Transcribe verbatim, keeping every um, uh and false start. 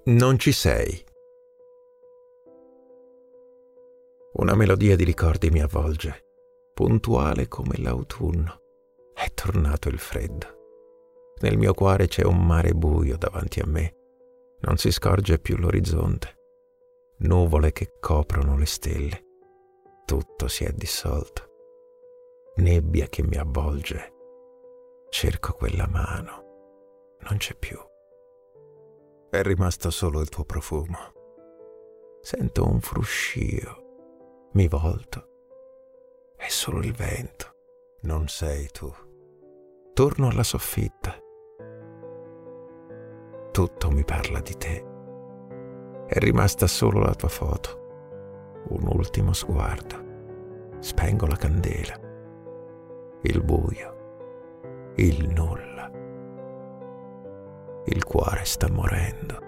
Non ci sei. Una melodia di ricordi mi avvolge, puntuale come l'autunno. È tornato il freddo. Nel mio cuore c'è un mare buio davanti a me. Non si scorge più l'orizzonte. Nuvole che coprono le stelle. Tutto si è dissolto. Nebbia che mi avvolge. Cerco quella mano. Non c'è più. È rimasto solo il tuo profumo. Sento un fruscio. Mi volto. È solo il vento. Non sei tu. Torno alla soffitta. Tutto mi parla di te. È rimasta solo la tua foto. Un ultimo sguardo. Spengo la candela. Il buio. Il nulla. Il cuore sta morendo.